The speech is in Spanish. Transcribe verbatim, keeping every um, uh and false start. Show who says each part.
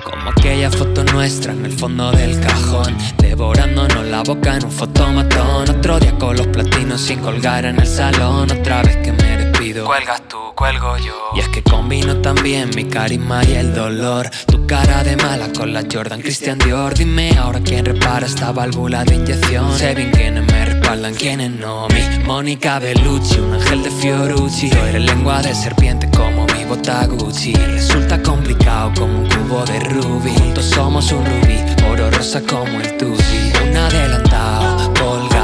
Speaker 1: Como aquella foto nuestra en el fondo del cajón, devorándonos la boca en un fotomatón. Otro día con los platinos sin colgar en el salón. Otra vez que me despido, cuelgas tú, cuelgo yo. Y es que combino también mi carisma y el dolor. Tu cara de mala con la Jordan Christian Dior. Dime ahora quién repara esta válvula de inyección. Sé bien quiénes me respaldan, quiénes no. Mi Mónica Bellucci, un ángel de Fiorucci. Tú eres lengua de serpiente como mi bota Gucci. Resulta complicado como un cubo de rubí. Juntos somos un rubí, oro rosa como el tusi. Un adelantado, colgado